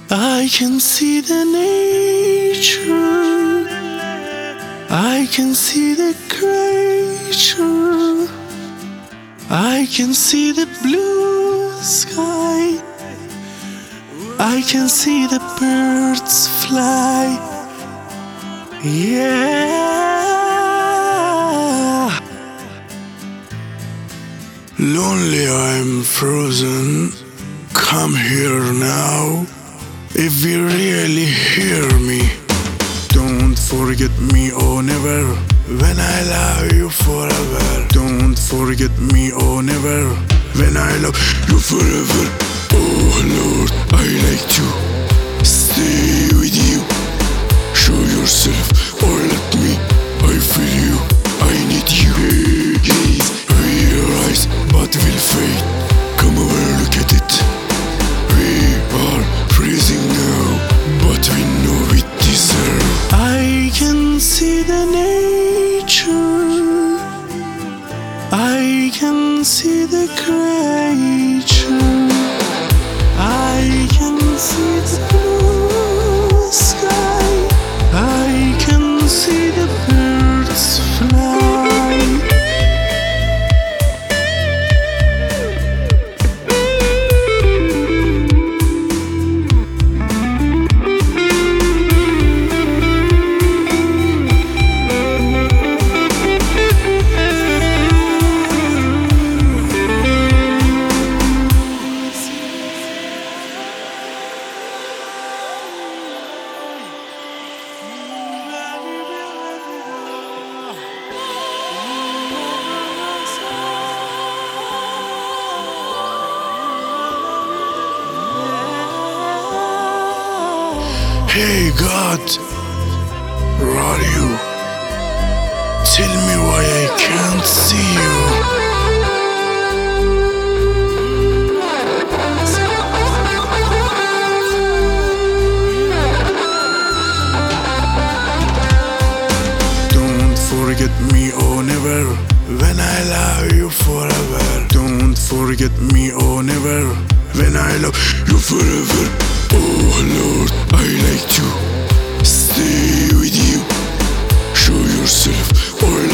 I can see the nature, I can see the creature, I can see the blue sky, I can see the birds fly. Yeah. Lonely, I'm frozen. Come here now. If you really hear me, don't forget me, oh never. When I love you forever. Don't forget me, oh never. When I love you forever. Oh Lord, I like to stay with you. Show yourself or let me. I feel you, I need you. Gaze, realize, but will fade. Come over, look at it. We are freezing now, but we know we deserve. I can see the nature, I can see the creature, I can see the blue sky, I can see the birds fly. Hey God, where are you? Tell me why I can't see you. Don't forget me, oh never. When I love you forever. Don't forget me, oh never. When I love you forever. Oh Lord, I like to stay with you. Show yourself or